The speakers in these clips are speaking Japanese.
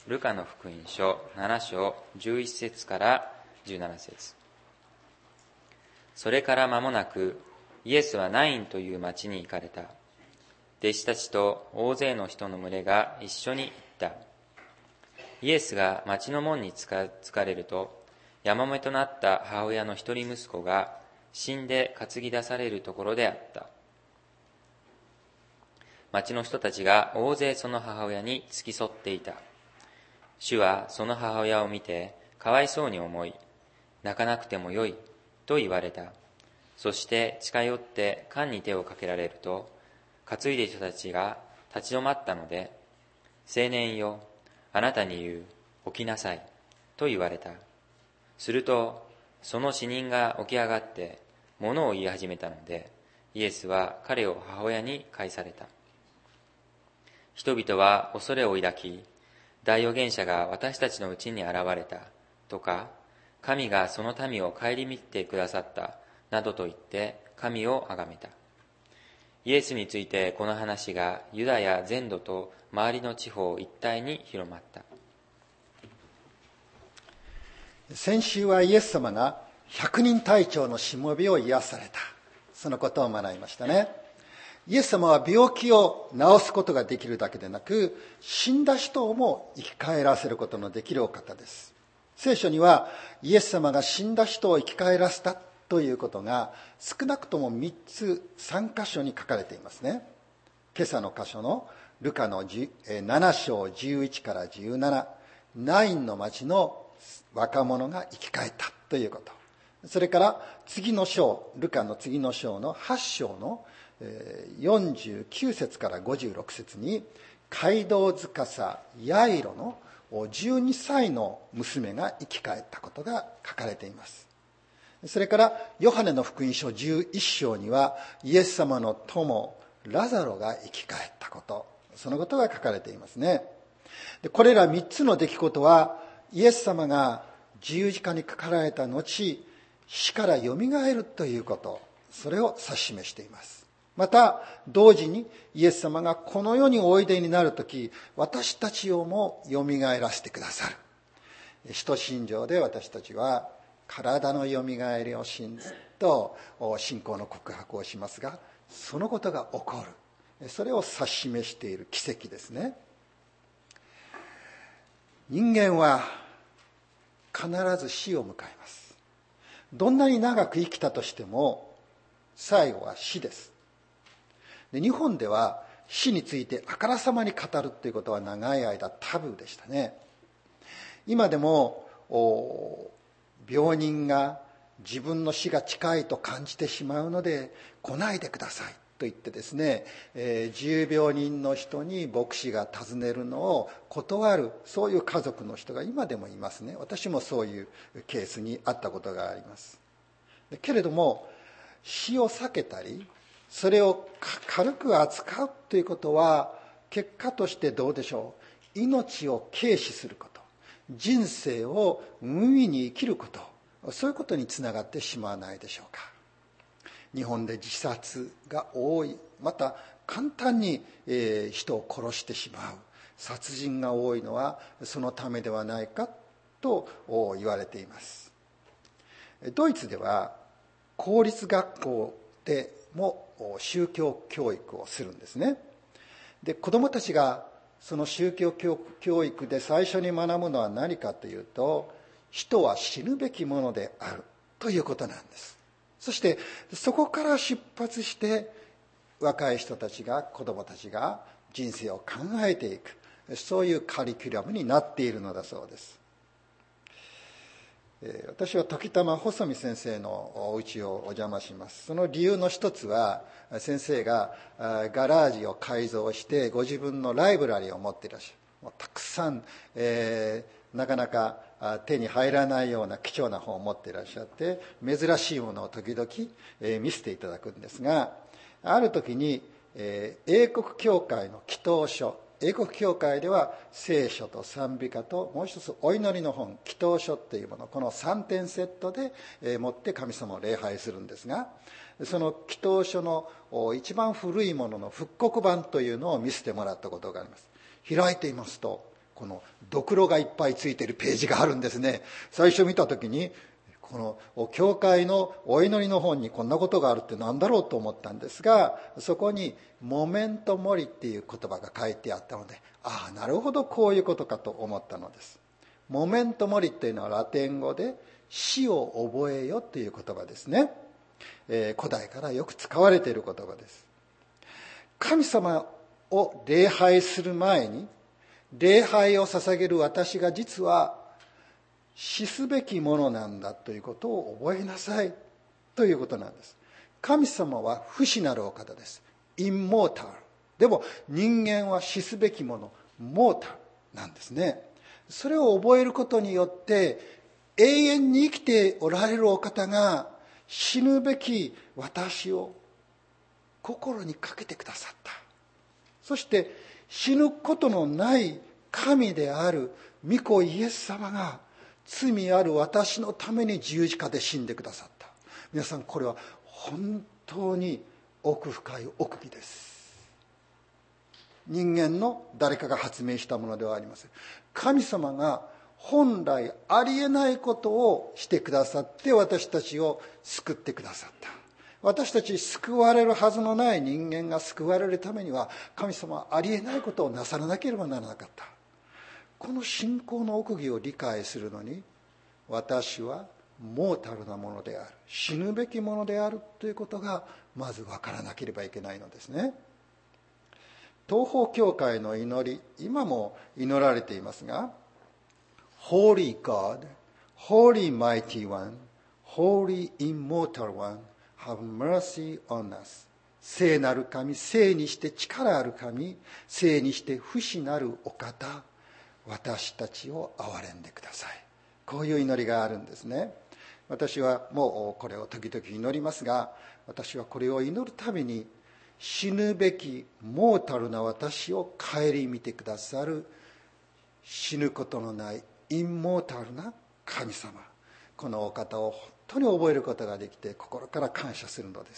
ルカの福音書7章11節から17節。それから間もなくイエスはナインという町に行かれた。弟子たちと大勢の人の群れが一緒に行った。イエスが町の門に着かれると、やもめとなった母親の一人息子が死んで担ぎ出されるところであった。町の人たちが大勢その母親に付き添っていた。主はその母親を見てかわいそうに思い、泣かなくてもよいと言われた。そして近寄って缶に手をかけられると、担いでいる人たちが立ち止まったので、青年よ、あなたに言う、起きなさいと言われた。するとその死人が起き上がって物を言い始めたので、イエスは彼を母親に返された。人々は恐れを抱き、大預言者が私たちのうちに現れたとか、神がその民を顧みてくださったなどと言って神をあがめた。イエスについてこの話がユダヤ全土と周りの地方一帯に広まった。 先週はイエス様が100人隊長のしもべを癒された、そのことを学びましたね。イエス様は病気を治すことができるだけでなく、死んだ人をも生き返らせることのできるお方です。聖書にはイエス様が死んだ人を生き返らせたということが少なくとも3箇所に書かれていますね。今朝の箇所のルカの7章11から17、ナインの町の若者が生き返ったということ。それから次の章、ルカの次の章の8章の49節から56節に、街道司ヤイロの12歳の娘が生き返ったことが書かれています。それからヨハネの福音書11章には、イエス様の友ラザロが生き返ったこと、そのことが書かれていますね。でこれら3つの出来事は、イエス様が十字架にかかられた後、死からよみがえるということ、それを指し示しています。また同時にイエス様がこの世においでになるとき、私たちをもよみがえらせてくださる。使徒信条で私たちは体のよみがえりを信ずと信仰の告白をしますが、そのことが起こる、それを指し示している奇跡ですね。人間は必ず死を迎えます。どんなに長く生きたとしても最後は死です。で日本では死についてあからさまに語るということは長い間タブーでしたね。今でも病人が自分の死が近いと感じてしまうので来ないでくださいと言ってですね、重病人の人に牧師が訪ねるのを断る、そういう家族の人が今でもいますね。私もそういうケースにあったことがあります。けれども死を避けたり、それを軽く扱うということは、結果としてどうでしょう。命を軽視すること、人生を無意に生きること、そういうことにつながってしまわないでしょうか。日本で自殺が多い、また簡単に人を殺してしまう殺人が多いのはそのためではないかと言われています。ドイツでは公立学校でも宗教教育をするんですね。で子どもたちがその宗教教育で最初に学ぶのは何かというと、人は死ぬべきものであるということなんです。そしてそこから出発して若い人たちが、子どもたちが人生を考えていく、そういうカリキュラムになっているのだそうです。私は時たま細見先生のお家をお邪魔します。その理由の一つは、先生がガラージを改造してご自分のライブラリーを持っていらっしゃる。たくさん、なかなか手に入らないような貴重な本を持っていらっしゃって、珍しいものを時々見せていただくんですが、ある時に英国教会の祈祷書、英国教会では聖書と賛美歌ともう一つお祈りの本、祈祷書っていうもの、この3点セットで持って神様を礼拝するんですが、その祈祷書の一番古いものの復刻版というのを見せてもらったことがあります。開いていますと、 このドクロがいっぱいついているページがあるんですね。最初見た時にこの教会のお祈りの本にこんなことがあるって何だろうと思ったんですが、そこにモメントモリっていう言葉が書いてあったので、ああなるほどこういうことかと思ったのです。モメントモリっていうのはラテン語で死を覚えよという言葉ですね。古代からよく使われている言葉です。神様を礼拝する前に礼拝を捧げる私が実は死すべきものなんだということを覚えなさいということなんです。神様は不死なるお方です。インモータル。でも人間は死すべきもの、モータルなんですね。それを覚えることによって永遠に生きておられるお方が死ぬべき私を心にかけてくださった。そして死ぬことのない神である御子イエス様が罪ある私のために十字架で死んでくださった。皆さん、これは本当に奥深い奥義です。人間の誰かが発明したものではありません。神様が本来ありえないことをしてくださって私たちを救ってくださった。私たち救われるはずのない人間が救われるためには神様はありえないことをなさらなければならなかった。この信仰の奥義を理解するのに、私はモータルなものである、死ぬべきものであるということがまず分からなければいけないのですね。東方教会の祈り、今も祈られていますが、Holy God, Holy Mighty One, Holy Immortal One, have mercy on us. 聖なる神、聖にして力ある神、聖にして不死なるお方、私たちを憐れんでください。こういう祈りがあるんですね。私はもうこれを時々祈りますが、私はこれを祈るたびに死ぬべきモータルな私を顧みてくださる死ぬことのないインモータルな神様、このお方を本当に覚えることができて心から感謝するのです。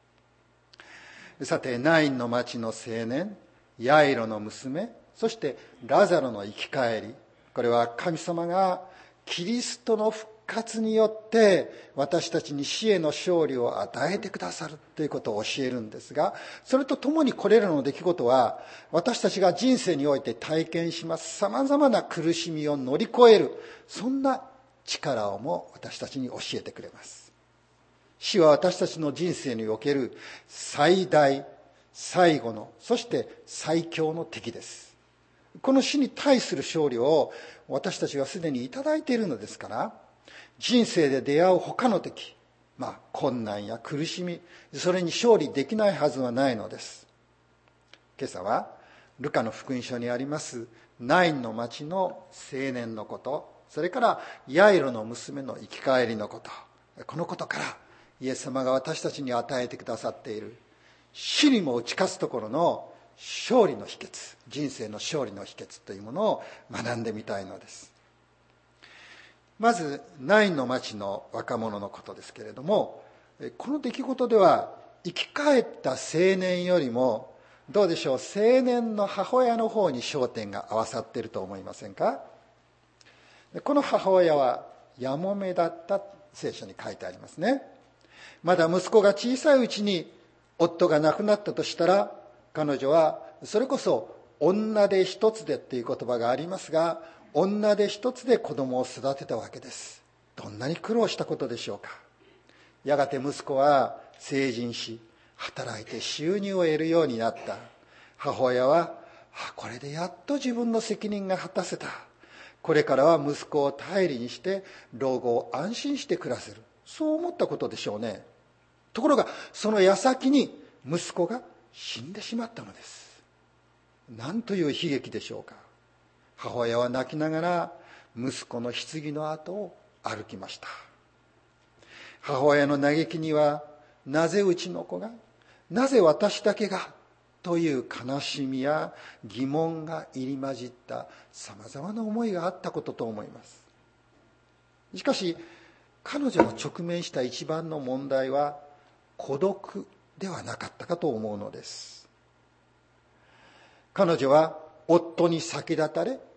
さて、ナインの町の青年、ヤイロの娘、そしてラザロの生き返り、これは神様がキリストの復活によって私たちに死への勝利を与えてくださるということを教えるんですが、それとともにこれらの出来事は私たちが人生において体験しますさまざまな苦しみを乗り越える、そんな力をも私たちに教えてくれます。死は私たちの人生における最大、最後の、そして最強の敵です。この死に対する勝利を私たちはすでにいただいているのですから、人生で出会う他の敵、困難や苦しみ、それに勝利できないはずはないのです。今朝はルカの福音書にありますナインの町の青年のこと、それからヤイロの娘の生き返りのこと、このことからイエス様が私たちに与えてくださっている死にも打ち勝つところの勝利の秘訣、人生の勝利の秘訣というものを学んでみたいのです。まずナインの町の若者のことですけれども、この出来事では生き返った青年よりもどうでしょう、青年の母親の方に焦点が合わさっていると思いませんか。この母親はやもめだった聖書に書いてありますね。まだ息子が小さいうちに夫が亡くなったとしたら、彼女はそれこそ女手一つでっていう言葉がありますが、女手一つで子供を育てたわけです。どんなに苦労したことでしょうか。やがて息子は成人し、働いて収入を得るようになった。母親は、これでやっと自分の責任が果たせた。これからは息子を頼りにして老後を安心して暮らせる。そう思ったことでしょうね。ところがその矢先に息子が死んでしまったのです。なんという悲劇でしょうか。母親は泣きながら息子の棺の後を歩きました。母親の嘆きには、なぜうちの子が、なぜ私だけがという悲しみや疑問が入り混じったさまざまな思いがあったことと思います。しかし彼女の直面した一番の問題は孤独ではなかったかと思うのです。彼女は夫に先立たれ、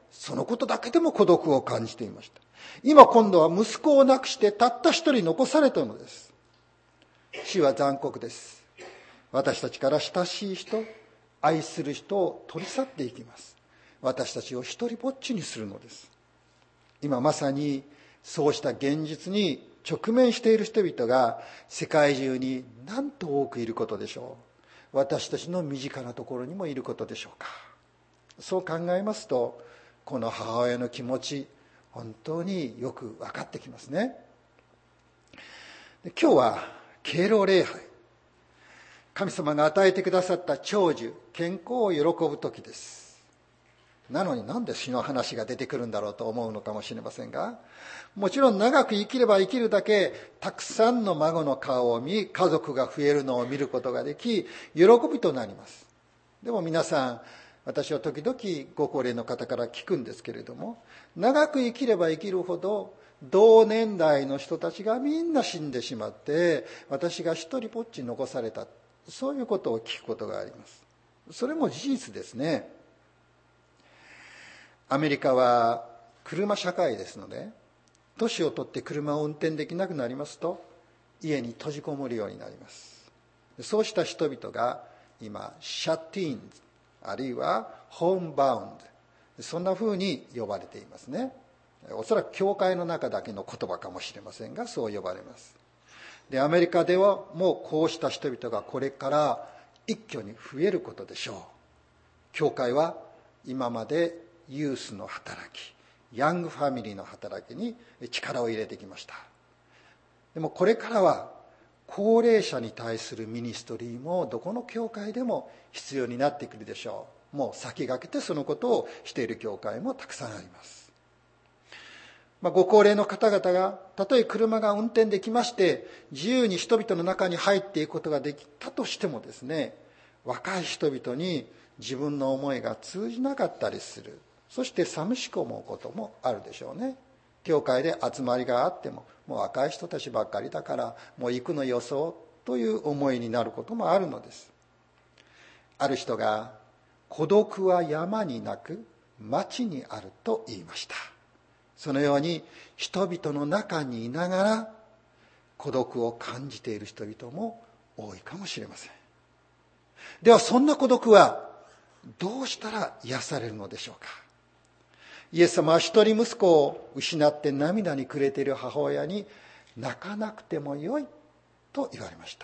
そのことだけでも孤独を感じていました。今度は息子を亡くしてたった一人残されたのです。死は残酷です。私たちから親しい人、愛する人を取り去っていきます。私たちを一人ぼっちにするのです。今まさにそうした現実に直面している人々が世界中になんと多くいることでしょう。私たちの身近なところにもいることでしょうか。そう考えますと、この母親の気持ち、本当によく分かってきますね。今日は敬老礼拝、神様が与えてくださった長寿、健康を喜ぶ時です。なのになんで死の話が出てくるんだろうと思うのかもしれませんが、もちろん長く生きれば生きるだけたくさんの孫の顔を見、家族が増えるのを見ることができ、喜びとなります。でも皆さん、私は時々ご高齢の方から聞くんですけれども、長く生きれば生きるほど同年代の人たちがみんな死んでしまって、私が一人ぼっち残された、そういうことを聞くことがあります。それも事実ですね。アメリカは車社会ですので、年を取って車を運転できなくなりますと、家に閉じこもるようになります。そうした人々が今、シャッティーン、あるいはホームバウンド、そんな風に呼ばれていますね。おそらく教会の中だけの言葉かもしれませんが、そう呼ばれます。で、アメリカではもうこうした人々がこれから一挙に増えることでしょう。教会は今までユースの働き、ヤングファミリーの働きに力を入れてきました。でもこれからは高齢者に対するミニストリーもどこの教会でも必要になってくるでしょう。もう先駆けてそのことをしている教会もたくさんあります。ご高齢の方々がたとえ車が運転できまして自由に人々の中に入っていくことができたとしてもですね、若い人々に自分の思いが通じなかったりする。そして寂しく思うこともあるでしょうね。教会で集まりがあっても、もう若い人たちばっかりだからもう行くのよそうという思いになることもあるのです。ある人が、孤独は山になく町にあると言いました。そのように人々の中にいながら孤独を感じている人々も多いかもしれません。ではそんな孤独はどうしたら癒されるのでしょうか。イエス様は一人息子を失って涙に暮れている母親に、泣かなくてもよいと言われました。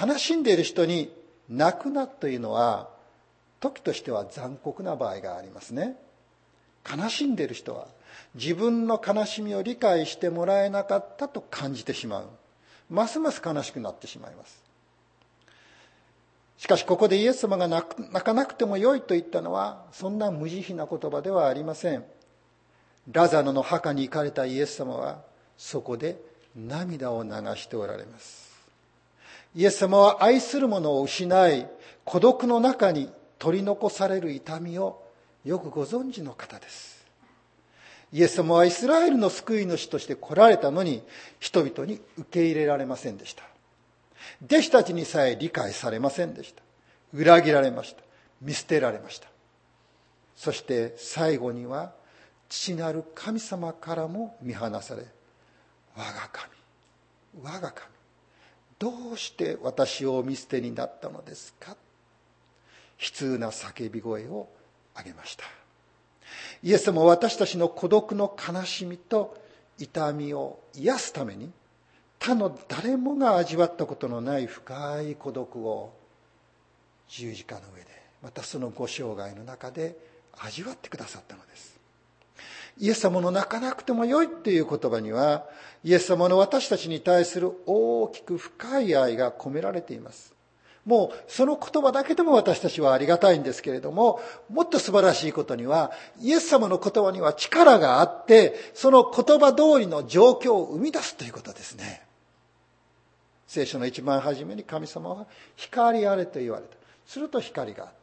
悲しんでいる人に泣くなというのは時としては残酷な場合がありますね。悲しんでいる人は自分の悲しみを理解してもらえなかったと感じてしまう。ますます悲しくなってしまいます。しかしここでイエス様が泣かなくてもよいと言ったのはそんな無慈悲な言葉ではありません。ラザロの墓に行かれたイエス様はそこで涙を流しておられます。イエス様は愛する者を失い孤独の中に取り残される痛みをよくご存知の方です。イエス様はイスラエルの救い主として来られたのに人々に受け入れられませんでした。弟子たちにさえ理解されませんでした。裏切られました。見捨てられました。そして最後には父なる神様からも見放され、我が神、我が神、どうして私をお見捨てになったのですか。悲痛な叫び声を上げました。イエス様は私たちの孤独の悲しみと痛みを癒すために、他の誰もが味わったことのない深い孤独を十字架の上で、またそのご生涯の中で味わってくださったのです。イエス様の泣かなくてもよいっていう言葉には、イエス様の私たちに対する大きく深い愛が込められています。もうその言葉だけでも私たちはありがたいんですけれども、もっと素晴らしいことには、イエス様の言葉には力があって、その言葉通りの状況を生み出すということですね。聖書の一番初めに神様は光あれと言われた。すると光があった。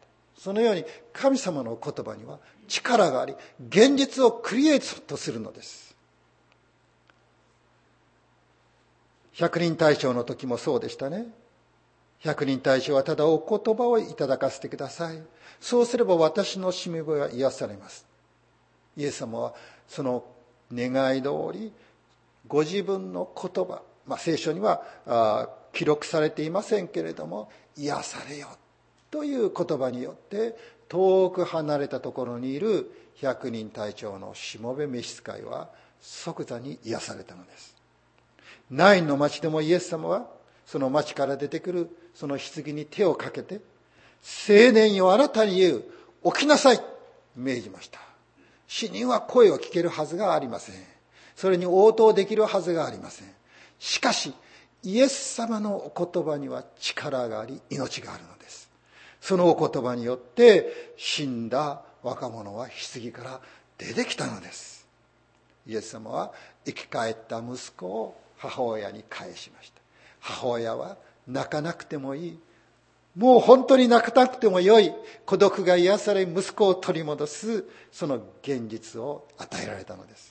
そのように神様の言葉には力があり、現実をクリエイトするのです。百人大将の時もそうでしたね。百人大将はただお言葉をいただかせてください。そうすれば私のしもべは癒されます。 イエス様はその願い通りご自分の言葉、聖書には記録されていませんけれども、癒されよという言葉によって遠く離れたところにいる100人隊長のしもべ召使いは即座に癒されたのです。ナインの町でもイエス様はその町から出てくるその棺に手をかけて、青年よあなたに言う、起きなさい命じました。死人は声を聞けるはずがありません。それに応答できるはずがありません。しかしイエス様のお言葉には力があり命があるのです。そのお言葉によって死んだ若者は棺から出てきたのです。イエス様は生き返った息子を母親に返しました。母親は泣かなくてもいい、もう本当に泣かなくてもよい、孤独が癒され息子を取り戻すその現実を与えられたのです。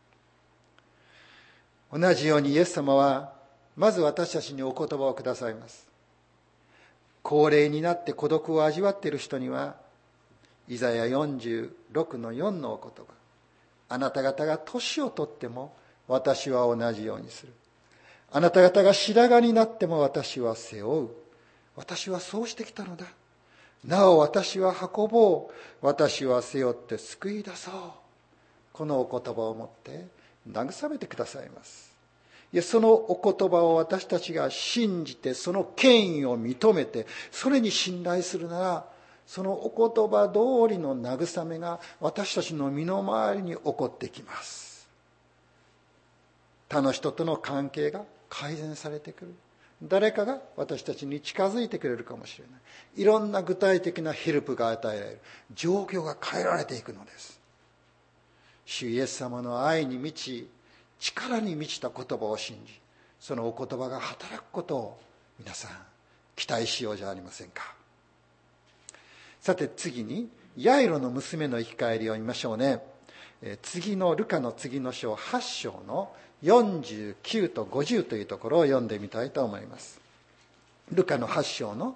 同じようにイエス様はまず私たちにお言葉をくださいます。高齢になって孤独を味わっている人にはイザヤ46の4のお言葉、あなた方が年を取っても私は同じようにする。あなた方が白髪になっても私は背負う。私はそうしてきたのだ。なお私は運ぼう。私は背負って救い出そう。このお言葉をもって慰めてくださいます。いや、そのお言葉を私たちが信じて、その権威を認めて、それに信頼するなら、そのお言葉通りの慰めが私たちの身の回りに起こってきます。他の人との関係が改善されてくる。誰かが私たちに近づいてくれるかもしれない。いろんな具体的なヘルプが与えられる。状況が変えられていくのです。主イエス様の愛に満ち、力に満ちた言葉を信じ、そのお言葉が働くことを皆さん期待しようじゃありませんか。さて次にヤイロの娘の生き返りを見ましょうね。ルカの次の章8章の49と50というところを読んでみたいと思います。ルカの8章の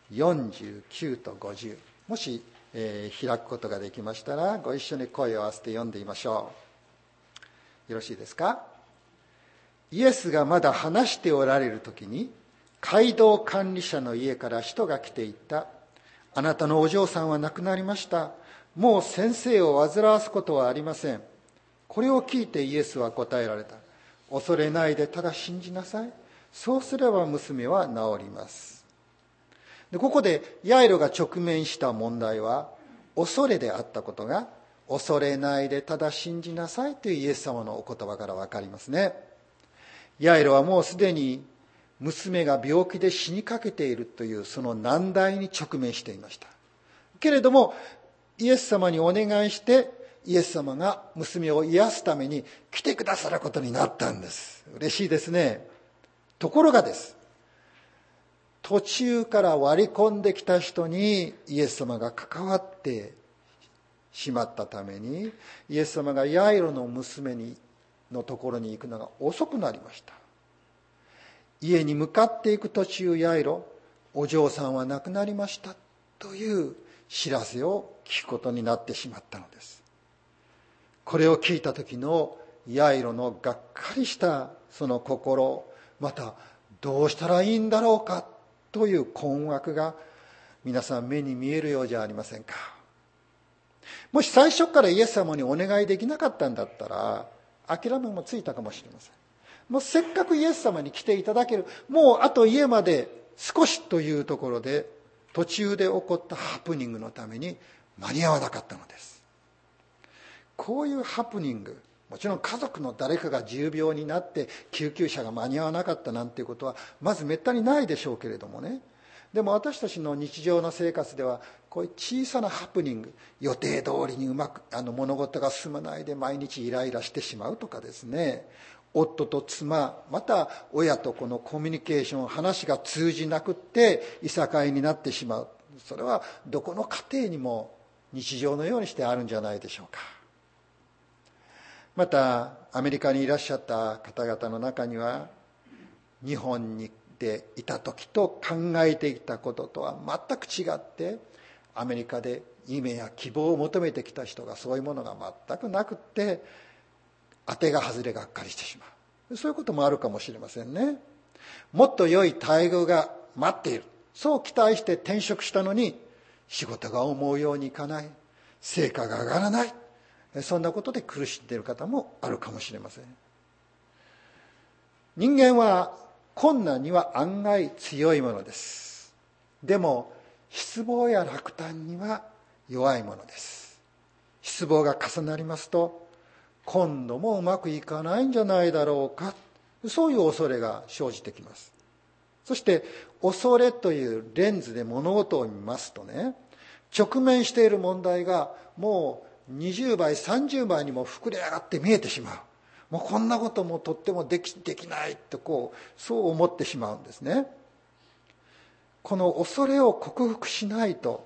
49と50、もし、開くことができましたらご一緒に声を合わせて読んでみましょう。よろしいですか。イエスがまだ話しておられる時に街道管理者の家から人が来ていった。あなたのお嬢さんは亡くなりました。もう先生を煩わすことはありません。これを聞いてイエスは答えられた。恐れないでただ信じなさい。そうすれば娘は治ります。で、ここでヤイロが直面した問題は恐れであったことが、恐れないでただ信じなさいというイエス様のお言葉から分かりますね。ヤイロはもうすでに娘が病気で死にかけているというその難題に直面していました。けれどもイエス様にお願いしてイエス様が娘を癒すために来てくださることになったんです。嬉しいですね。ところがです、途中から割り込んできた人にイエス様が関わってしまったために、イエス様がヤイロの娘のところに行くのが遅くなりました。家に向かっていく途中、ヤイロ、お嬢さんは亡くなりましたという知らせを聞くことになってしまったのです。これを聞いた時のヤイロのがっかりしたその心、またどうしたらいいんだろうかという困惑が皆さん目に見えるようじゃありませんか。もし最初からイエス様にお願いできなかったんだったら諦めもついたかもしれません。もうせっかくイエス様に来ていただける、もうあと家まで少しというところで途中で起こったハプニングのために間に合わなかったのです。こういうハプニング、もちろん家族の誰かが重病になって救急車が間に合わなかったなんていうことはまずめったにないでしょうけれどもね。でも私たちの日常の生活ではこういう小さなハプニング、予定通りにうまく物事が進まないで毎日イライラしてしまうとかですね、夫と妻、また親とこのコミュニケーション、話が通じなくっていさかいになってしまう。それはどこの家庭にも日常のようにしてあるんじゃないでしょうか。またアメリカにいらっしゃった方々の中には、日本にいた時と考えていたこととは全く違って、 アメリカで夢や希望を求めてきた人がそういうものが全くなくって、当てが外れがっかりしてしまう。そういうこともあるかもしれませんね。もっと良い待遇が待っている、そう期待して転職したのに仕事が思うようにいかない、成果が上がらない、そんなことで苦しんでいる方もあるかもしれません。人間は困難には案外強いものです。でも失望や落胆には弱いものです。失望が重なりますと、今度もうまくいかないんじゃないだろうか、そういう恐れが生じてきます。そして恐れというレンズで物事を見ますとね、直面している問題がもう20倍30倍にも膨れ上がって見えてしまう。もうこんなこともとってもできないってそう思ってしまうんですね。この恐れを克服しないと、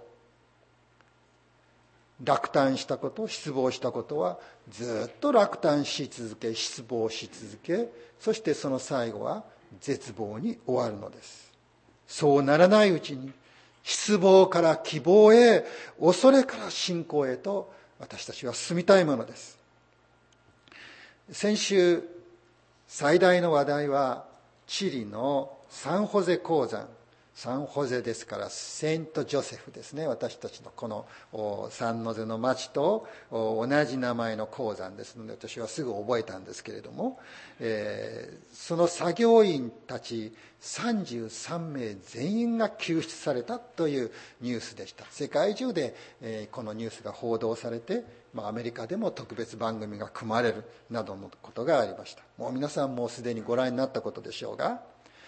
落胆したこと、失望したことはずっと落胆し続け、失望し続け、そしてその最後は絶望に終わるのです。そうならないうちに、失望から希望へ、恐れから信仰へと私たちは進みたいものです。先週最大の話題はチリのサンホゼ鉱山、サンホゼですからセントジョセフですね。私たちのこのサンノゼの町と同じ名前の鉱山ですので、私はすぐ覚えたんですけれども、その作業員たち33名全員が救出されたというニュースでした。世界中でこのニュースが報道されて、アメリカでも特別番組が組まれるなどのことがありました。もう皆さんもすでにご覧になったことでしょうが、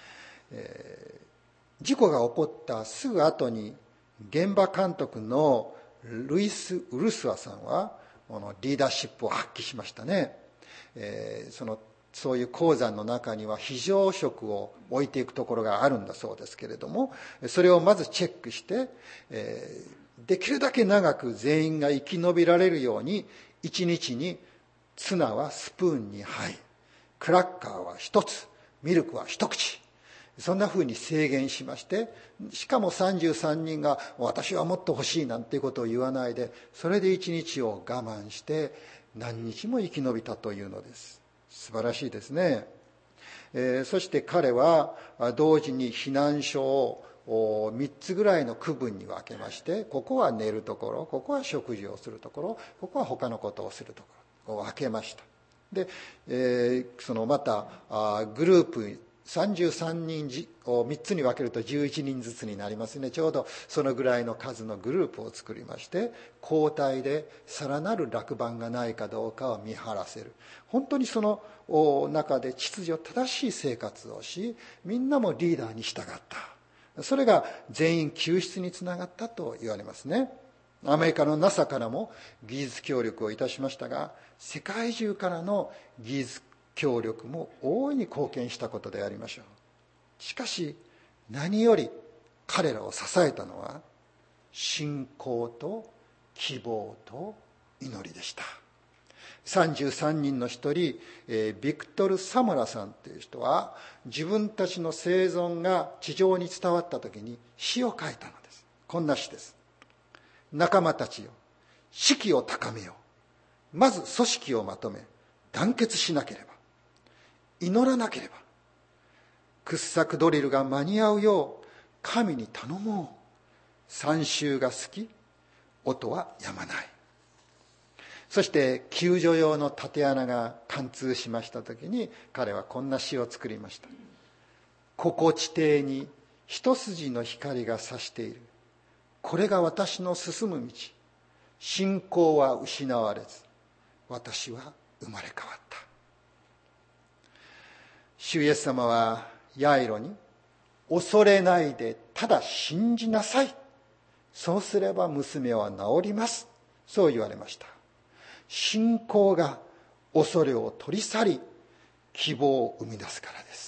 事故が起こったすぐ後に現場監督のルイス・ウルスワさんはこのリーダーシップを発揮しましたね。そういう鉱山の中には非常食を置いていくところがあるんだそうですけれども、それをまずチェックして、できるだけ長く全員が生き延びられるように、1日にツナはスプーン2杯、クラッカーは1つ、ミルクは1口、そんなふうに制限しまして、しかも33人が私はもっと欲しいなんていうことを言わないで、それで1日を我慢して何日も生き延びたというのです。素晴らしいですね。そして彼は同時に避難所を3つぐらいの区分に分けまして、ここは寝るところ、ここは食事をするところ、ここは他のことをするところを分けました。で、またグループ33人を3つに分けると11人ずつになりますね。ちょうどそのぐらいの数のグループを作りまして、交代でさらなる落番がないかどうかを見張らせる。本当にその中で秩序正しい生活をし、みんなもリーダーに従った。それが全員救出につながったと言われますね。アメリカの NASA からも技術協力をいたしましたが、世界中からの技術協力も大いに貢献したことでありましょう。しかし何より彼らを支えたのは信仰と希望と祈りでした。33人の一人、ビクトル・サモラさんという人は、自分たちの生存が地上に伝わった時に詩を書いたのです。こんな詩です。仲間たちよ、士気を高めよう。まず組織をまとめ団結しなければ、祈らなければ、掘削ドリルが間に合うよう神に頼もう。参集が好き、音はやまない。そして救助用の縦穴が貫通しました時に、彼はこんな詩を作りました。ここ地底に一筋の光が差している。これが私の進む道。信仰は失われず、私は生まれ変わった。主イエス様はヤイロに、恐れないでただ信じなさい。そうすれば娘は治ります。そう言われました。信仰が恐れを取り去り、希望を生み出すからです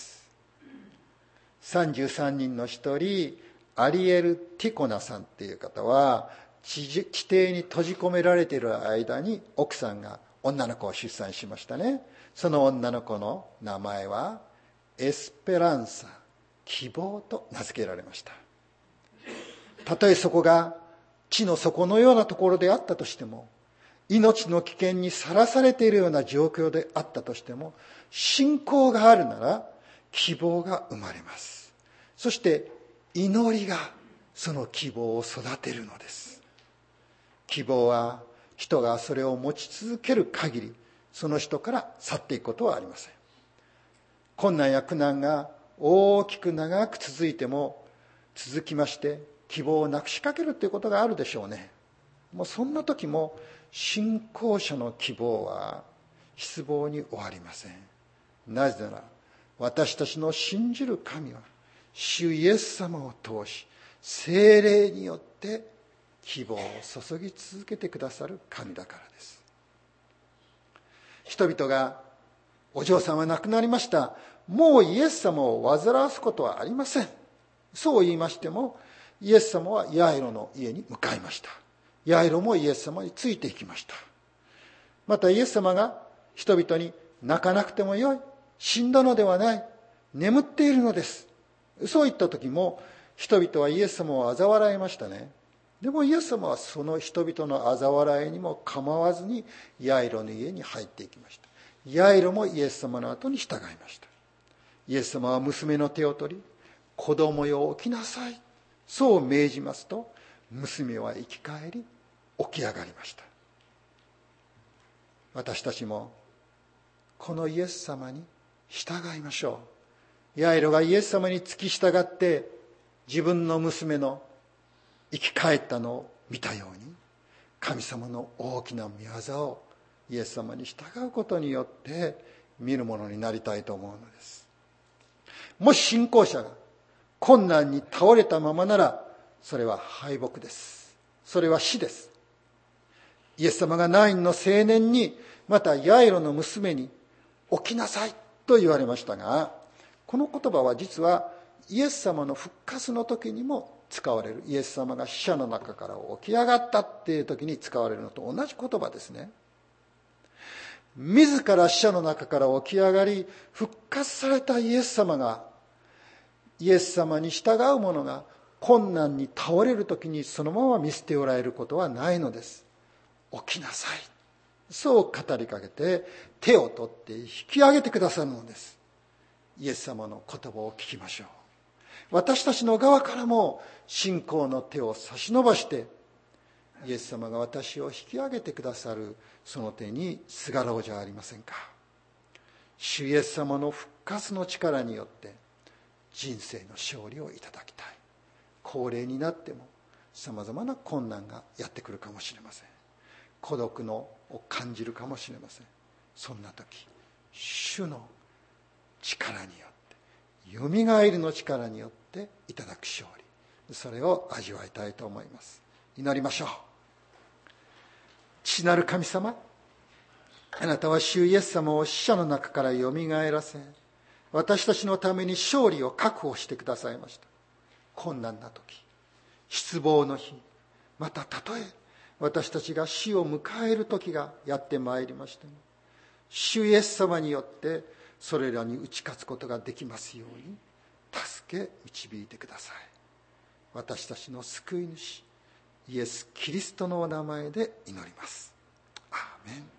。33人の一人、アリエル・ティコナさんっていう方は、地底に閉じ込められている間に奥さんが女の子を出産しましたね。その女の子の名前はエスペランサ、希望と名付けられました。たとえそこが地の底のようなところであったとしても、命の危険にさらされているような状況であったとしても、信仰があるなら希望が生まれます。そして祈りがその希望を育てるのです。希望は人がそれを持ち続ける限り、その人から去っていくことはありません。困難や苦難が大きく長く続いても続きまして、希望をなくしかけるということがあるでしょうね。もうそんな時も信仰者の希望は失望に終わりません。なぜなら私たちの信じる神は主イエス様を通し、聖霊によって希望を注ぎ続けてくださる神だからです。人々がお嬢さんは亡くなりました、もうイエス様を煩わすことはありません、そう言いましても、イエス様はヤイロの家に向かいました。ヤイロもイエス様についていきました。またイエス様が人々に、泣かなくてもよい、死んだのではない、眠っているのです、そう言った時も人々はイエス様を嘲笑いましたね。でもイエス様はその人々の嘲笑いにも構わずにヤイロの家に入っていきました。ヤイロもイエス様の後に従いました。イエス様は娘の手を取り、子供よ起きなさい、そう命じますと、娘は生き返り起き上がりました。私たちもこのイエス様に従いましょう。ヤイロがイエス様に付き従って自分の娘の生き返ったのを見たように、神様の大きな御業をイエス様に従うことによって見るものになりたいと思うのです。もし信仰者が困難に倒れたままなら、それは敗北です。それは死です。イエス様がナインの青年に、またヤイロの娘に起きなさいと言われましたが、この言葉は実はイエス様の復活の時にも使われる、イエス様が死者の中から起き上がったっていう時に使われるのと同じ言葉ですね。自ら死者の中から起き上がり復活されたイエス様が、イエス様に従う者が困難に倒れる時にそのまま見捨ておられることはないのです。起きなさい、そう語りかけて手を取って引き上げてくださるのです。イエス様の言葉を聞きましょう。私たちの側からも信仰の手を差し伸ばして、イエス様が私を引き上げてくださるその手にすがろうじゃありませんか。主イエス様の復活の力によって人生の勝利をいただきたい。高齢になってもさまざまな困難がやってくるかもしれません。孤独を感じるかもしれません。そんな時、主の力によって、よみがえりの力によっていただく勝利、それを味わいたいと思います。祈りましょう。父なる神様、あなたは主イエス様を死者の中からよみがえらせ、私たちのために勝利を確保してくださいました。困難な時、失望の日、またたとえ私たちが死を迎える時がやってまいりましても、主イエス様によってそれらに打ち勝つことができますように助け導いてください。私たちの救い主イエス・キリストのお名前で祈ります。アーメン。